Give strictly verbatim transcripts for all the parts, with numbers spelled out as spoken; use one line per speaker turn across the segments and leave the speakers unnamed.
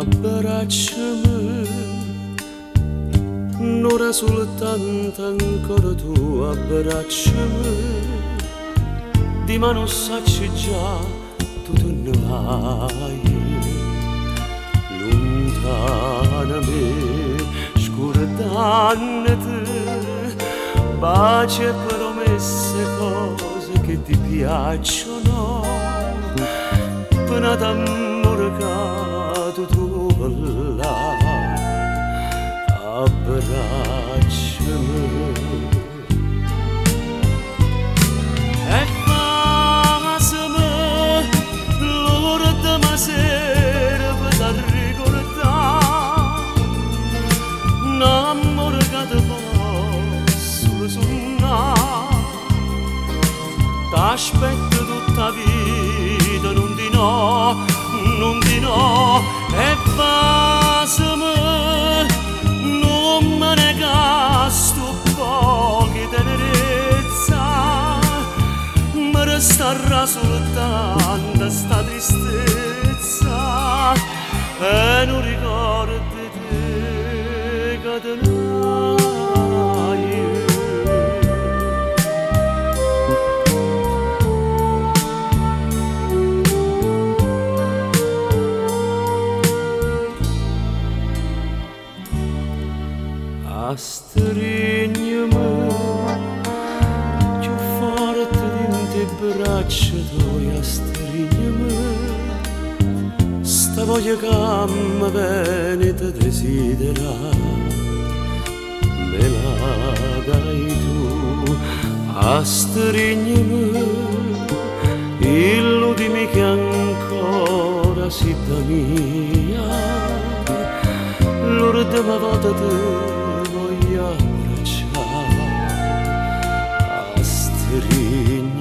Abbracciami, un'ora soltanto ancora tu, abbracciami, di ma non sacci già, tu te ne vai, lontana me, scordannati, pace e promesse, cose che ti piacciono, pena d'amore che tu trovi là, abbracciami. E fammi l'ora di ma sera per ricordare un amore che ti posso suonare. T'aspetto tutta la vita, non di no, non di no. E fammi non me ne gasto pochi tenerezza, mi resterà soltanto sta tristezza e non ricordo di te che te n'hai. A strignimi più forte di te braccia tue, a strignimi sta voglia che mi viene te desidera, me la dai tu. A strignimi illudimi che ancora si da mia, l'ultima volta te abbracciare, a strignimi.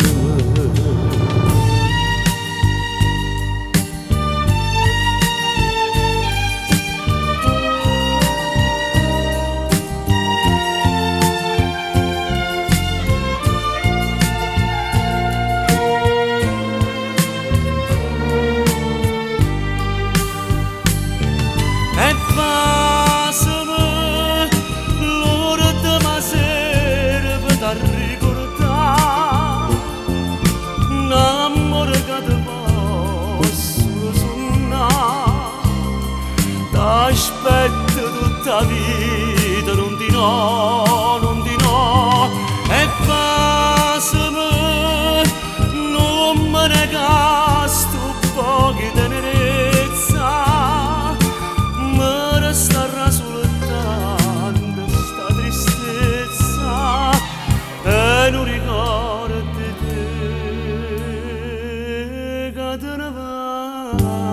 E fammi l'ora di ma sera per ricordare un amore che ti posso suonare. T'aspetto tutta la vita, non di no, non di no. E fammi non me ne gasto pochi tenerezza, mi resterà soltanto sta tristezza e non ricordo di te che te ne vai.